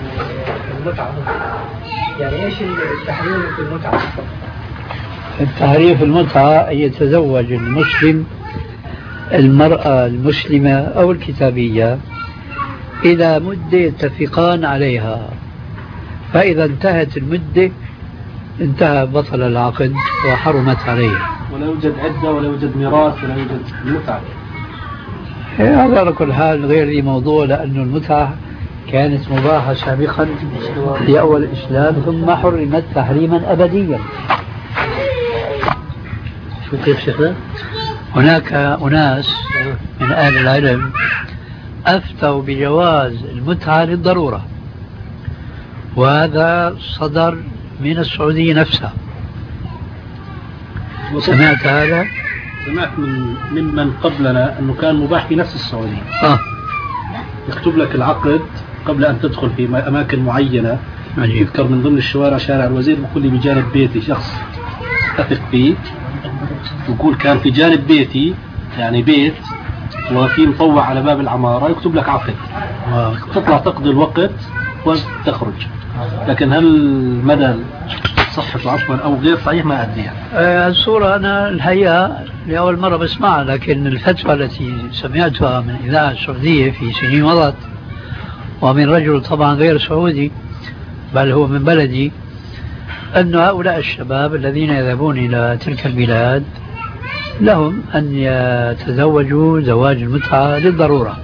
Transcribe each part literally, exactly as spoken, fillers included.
المتعة يعني ايش التحريم في المتعة؟ التحريم في المتعة أن يتزوج المسلم المرأة المسلمة أو الكتابية إلى مدة يتفقان عليها، فإذا انتهت المدة انتهى بطل العقد وحرمت عليه. ولا يوجد عدة ولا يوجد ميراث ولا يوجد المتعة. هذا على كل حال غير لي موضوع، لأن المتعة كانت مباحة سابقا في أول الإسلام ثم حرمت تحريما أبديا. شو كيف شيخنا؟ هناك أناس من أهل العلم أفتوا بجواز المتعة للضرورة، وهذا صدر من السعودية نفسها. سمعت هذا؟ سمعت من ممن قبلنا أنه كان مباح في نفس السعودية. آه. يكتب لك العقد قبل أن تدخل في أماكن معينة. عجيب. يذكر من ضمن الشوارع شارع الوزير، بقول لي بجانب بيتي شخص أثق فيه، يقول كان في جانب بيتي يعني بيت وفي مطوع على باب العمارة، يكتب لك عقد تطلع تقضي الوقت وتخرج. لكن هل مدى صحة عفوا أو غير صحيح ما أدري. آه الصورة أنا الحقيقة لأول مرة بسمعها، لكن الفتوى التي سمعتها من إذاعة السعودية في سنين مضت ومن رجل طبعا غير سعودي بل هو من بلدي، أن هؤلاء الشباب الذين يذهبون إلى تلك البلاد لهم أن يتزوجوا زواج المتعة للضرورة،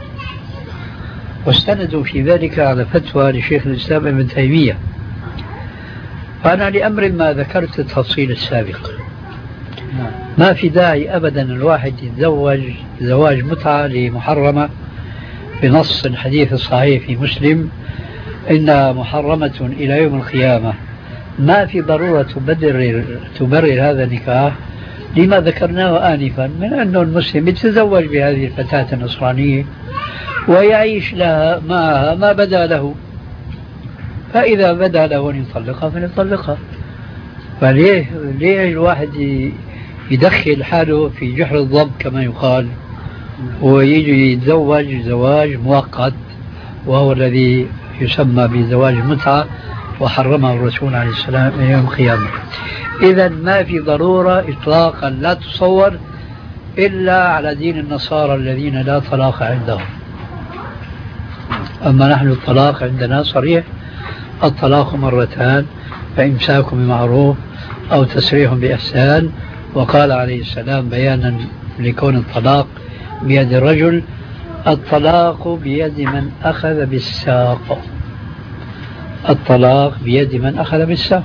واستندوا في ذلك على فتوى لشيخ الإسلام ابن تيمية. فأنا لأمر ما ذكرت التفصيل السابق، ما في داعي أبدا الواحد يتزوج زواج متعة لمحرمة بنص الحديث الصحيح في مسلم إنها محرمة إلى يوم القيامة. ما في ضرورة تبرر, تبرر هذا النكاح لما ذكرناه آنفا من أن المسلم يتزوج بهذه الفتاة النصرانية ويعيش لها معها ما بدا له، فإذا بدا له أن يطلقها فليطلقها. فليه ليه الواحد يدخل حاله في جحر الضب كما يقال ويجي يتزوج زواج مؤقت وهو الذي يسمى بزواج المتعة وحرمه الرسول عليه السلام إلى يوم القيامة. إذا ما في ضرورة إطلاقا لا تصور إلا على دين النصارى الذين لا طلاق عندهم. أما نحن الطلاق عندنا صريح، الطلاق مرتان فإمساك بمعروف أو تسريح بإحسان. وقال عليه السلام بيانا لكون الطلاق بيد الرجل: الطلاق بيد من أخذ بالساق. الطلاق بيد من أخذ بالساق.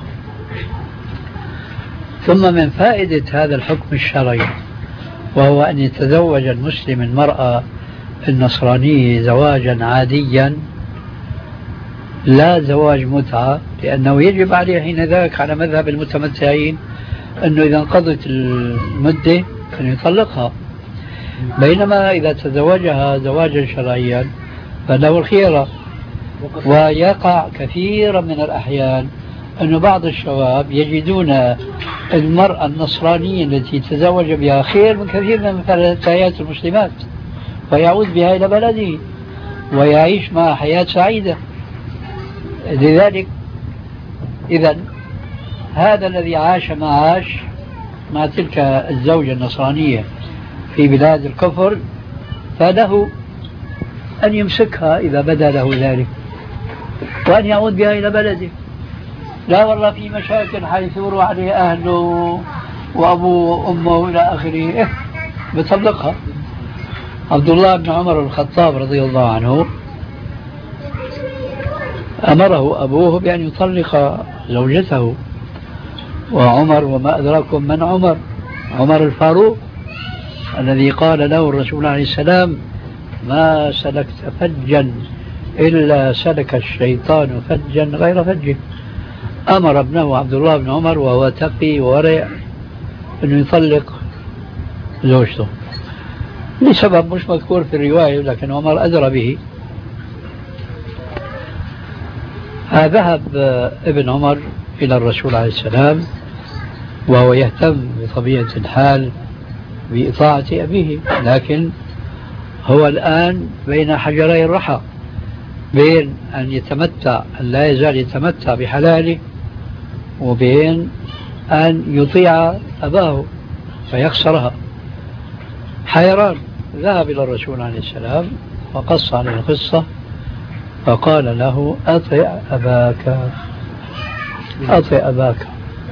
ثم من فائدة هذا الحكم الشرعي وهو أن يتزوج المسلم المرأة النصرانية زواجا عاديا لا زواج متعة، لأنه يجب عليه حين ذاك على مذهب المتمتعين أنه إذا انقضت المدة أن يطلقها، بينما إذا تزوجها زواجا شرعيا فله الخيرة. ويقع كثيرا من الأحيان أن بعض الشباب يجدون المرأة النصرانية التي تزوج بها خير من كثير من فتيات المسلمات، فيعود بها إلى بلده ويعيش مع حياة سعيدة. لذلك إذن هذا الذي عاش ما عاش مع تلك الزوجة النصرانية في بلاد الكفر فله أن يمسكها إذا بدا له ذلك وأن يعود بها إلى بلده. لا والله في مشاكل حيث يروح عليه أهله وأبوه وأمه إلى آخره، إيه بطلقها. عبد الله بن عمر الخطاب رضي الله عنه أمره أبوه بأن يطلق زوجته، وعمر وما أدراكم من عمر، عمر الفاروق الذي قال له الرسول عليه السلام: ما سلكت فجا إلا سلك الشيطان فجا غير فجه. أمر ابنه عبد الله بن عمر وهو تقي وورع أنه يطلق زوجته لسبب مش مذكور في الرواية، لكن عمر أدرى به. ذهب ابن عمر إلى الرسول عليه السلام وهو يهتم بطبيعة الحال بإطاعة أبيه، لكن هو الآن بين حجري الرحى، بين أن يتمتع أن لا يزال يتمتع بحلاله وبين أن يطيع أباه فيخسرها. حيران ذهب إلى الرسول عليه السلام وقص عليه القصة فقال له أطع أباك أطع أباك.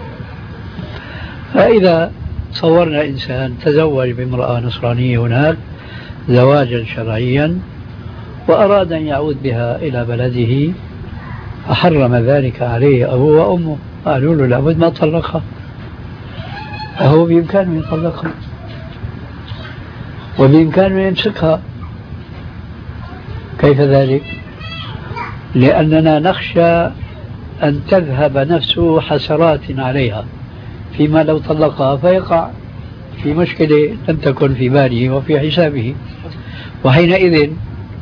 فإذا صورنا إنسان تزوج بامرأة نصرانية هناك زواجا شرعيا وأراد أن يعود بها إلى بلده فحرم ذلك عليه أبوه وأمه قالوا له لابد ما طلقها، فهو بإمكانه يطلقها وبإمكانه يمسكها. كيف ذلك؟ لأننا نخشى أن تذهب نفسه حسرات عليها فيما لو طلقها فيقع في مشكلة لم تكن في باله وفي حسابه، وحينئذ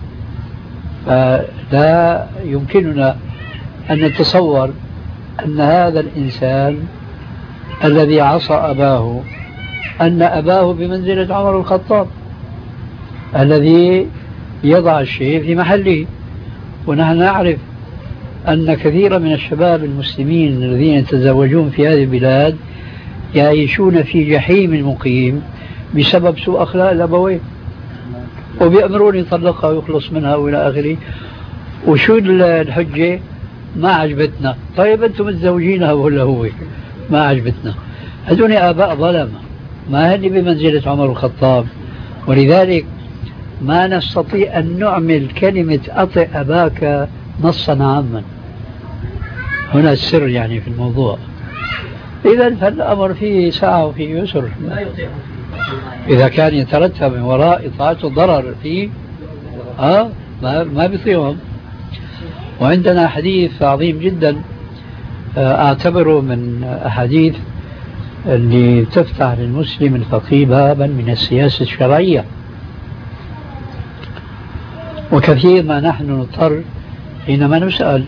لا يمكننا أن نتصور أن هذا الإنسان الذي عصى أباه أن أباه بمنزلة عمر الخطاب الذي يضع الشيء في محله. ونحن نعرف أن كثيرا من الشباب المسلمين الذين يتزوجون في هذه البلاد يعيشون في جحيم مقيم بسبب سوء أخلاق الأبوين وبيأمرون يطلقها ويخلص منها وإلى آخره. وشو الحجة؟ ما عجبتنا. طيب أنتم متزوجينها ولا هو ما عجبتنا؟ هذول آباء ظلمة ما هن بمنزلة عمر الخطاب. ولذلك ما نستطيع أن نعمل كلمة أطع أباك نصا عاما. هنا السر يعني في الموضوع. إذا فالأمر فيه سعة وفيه يسر. إذا كان يترتب من وراء إطاعته ضرر فيه آه ما, ما بيطيعهم. وعندنا حديث عظيم جدا أعتبره من أحاديث اللي تفتح للمسلم الفقيه بابا من السياسة الشرعية. وكثير ما نحن نضطر حينما نسأل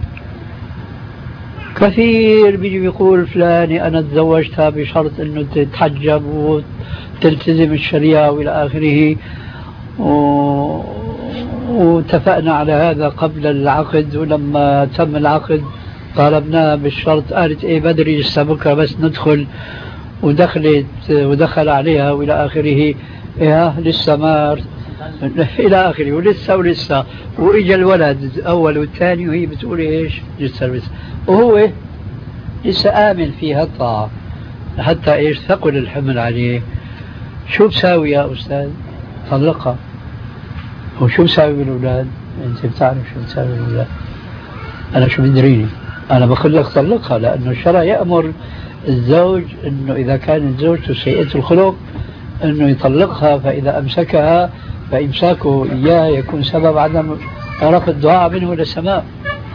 كثير بيجي بيقول فلاني أنا تزوجتها بشرط أنه تتحجب وتلتزم الشريعة وإلى آخره و... واتفقنا على هذا قبل العقد، ولما تم العقد طالبناها بالشرط قالت إيه بدري لسه بكرة بس ندخل، ودخلت ودخل عليها وإلى آخره إيه لسه ما إلى آخره ولسه ولسه وإجا الولد الأول والثاني وهي بتقول إيش لسه لسه وهو لسه آمن فيها الطاعة حتى إيش ثقل الحمل عليه. شو بساوي يا أستاذ؟ طلقها. وشو بساوي بالأولاد؟ أنت بتعرف شو بتساوي بالأولاد. أنا شو بدريني؟ أنا بقول لك طلقها، لأنه الشرع يأمر الزوج أنه إذا كانت زوجته سيئة الخلق أنه يطلقها، فإذا أمسكها فإمساكه إياه يكون سبب عدم رفع الدعاء منه إلى السماء.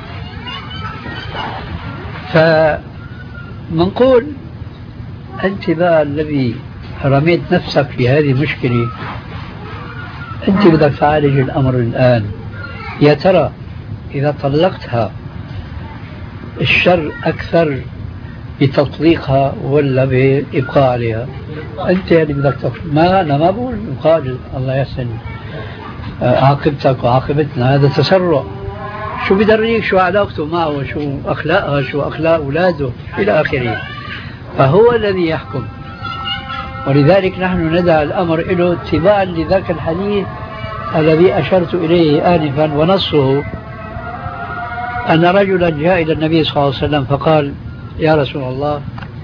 فمنقول أنت بقى الذي رميت نفسك في هذه المشكلة، أنت بدك تعالج الأمر الآن. يا ترى إذا طلقتها الشر أكثر بتطليقها ولا بإبقاء عليها؟ أنت اللي بدك تطلق. ما أنا ما بقول إبقاء، الله يحسن عاقبتك وعاقبتنا، هذا تسرع. شو بدريك شو علاقته معه وشو أخلاقها شو أخلاق أولاده إلى آخره. فهو الذي يحكم. ولذلك نحن ندعى الأمر له اتباعا لذاك الحديث الذي أشرت إليه آنفا، ونصه أن رجلا جاء إلى النبي صلى الله عليه وسلم فقال يا رسول الله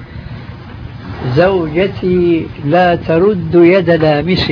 زوجتي لا ترد يد لامس،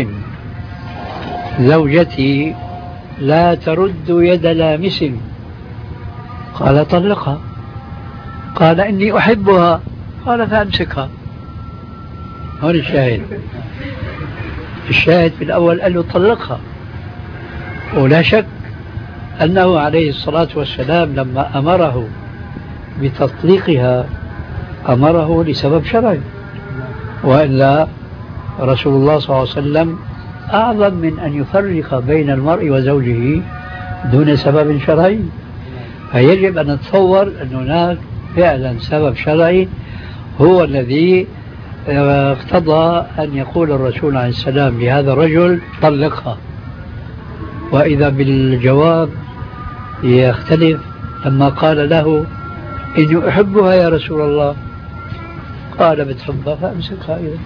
زوجتي لا ترد يد لامس. قال طلقها. قال إني أحبها. قال فأمسكها. هون الشاهد. الشاهد في الأول قال له طلقها. ولا شك أنه عليه الصلاة والسلام لما أمره بتطليقها أمره لسبب شرعي، وإلا رسول الله صلى الله عليه وسلم أعظم من أن يفرق بين المرء وزوجه دون سبب شرعي. فيجب أن نتصور أن هناك فعلا سبب شرعي هو الذي اقتضى أن يقول الرسول عليه السلام لهذا الرجل طلقها. وإذا بالجواب يختلف لما قال له إني أحبها يا رسول الله، قال بتحبها فأمسكها إذا.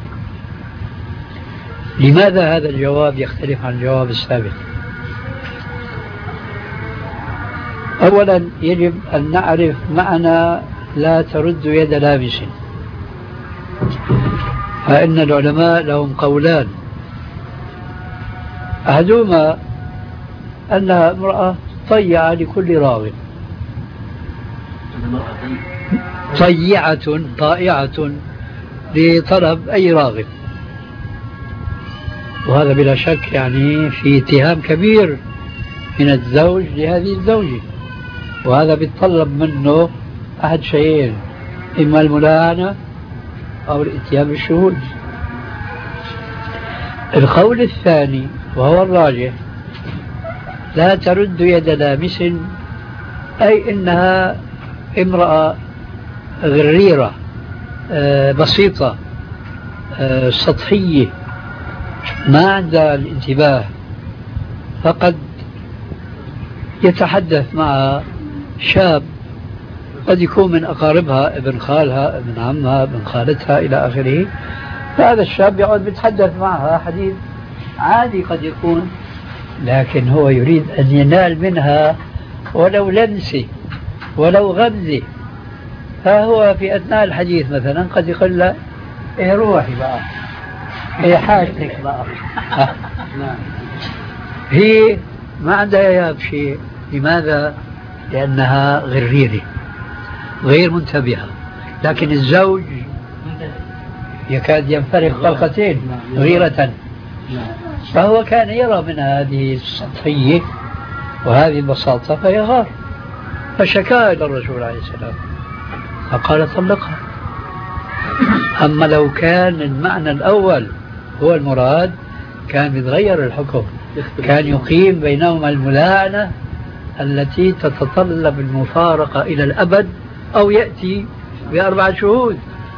لماذا هذا الجواب يختلف عن الجواب السابق؟ أولا يجب أن نعرف معنى لا ترد يد لابس. فإن العلماء لهم قولان، أحدهما أنها امرأة طيعة لكل راغب، طيعة طائعة لطلب أي راغب، وهذا بلا شك يعني في اتهام كبير من الزوج لهذه الزوجة، وهذا بيتطلب منه أحد شيئين، إما الملاعنة أو الاتيان بالشهود. القول الثاني وهو الراجح، لا ترد يد لامس، أي إنها امرأة غريرة بسيطة سطحية ما عندها الانتباه، فقد يتحدث مع شاب قد يكون من أقاربها، ابن خالها ابن عمها ابن خالتها إلى آخره، فهذا الشاب يقعد يتحدث معها حديث عادي قد يكون، لكن هو يريد أن ينال منها ولو لمسة ولو غمزة، فهو في أثناء الحديث مثلا قد يقول له إيه روحي بقى، إيه حاجتك بقى. هي ما عندها ياب شيء. لماذا؟ لأنها غريرة غير منتبهة، لكن الزوج يكاد ينفرغ طلقتين غيرة، فهو كان يرى من هذه السطحية وهذه البساطة فيغار، فشكا إلى الرسول عليه السلام فقال طلقها. أما لو كان المعنى الأول هو المراد كان يتغير الحكم، كان يقيم بينهما الملاعنة التي تتطلب المفارقة إلى الأبد أو يأتي بأربعة شهود.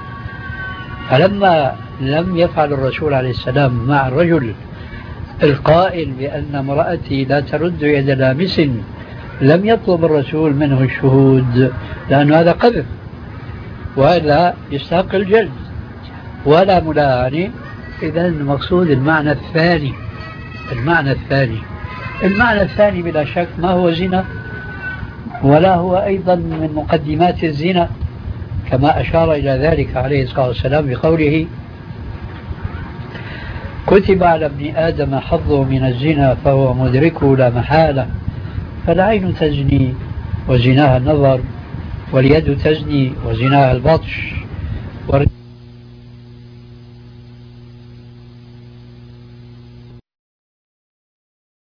فلما لم يفعل الرسول عليه السلام مع الرجل القائل بأن امرأتي لا ترد يد لامس، لم يطلب الرسول منه الشهود، لأن هذا قذف وإلا يستحق الجلد ولا ملاعنة. إذن المقصود المعنى الثاني. المعنى الثاني المعنى الثاني بلا شك ما هو زنا، ولا هو أيضا من مقدمات الزنا، كما أشار إلى ذلك عليه الصلاة والسلام بقوله كتب على ابن آدم حظه من الزنا فهو مدركه لا محالة، فالعين تزني وزناها النظر، واليد تزني وزناها البطش،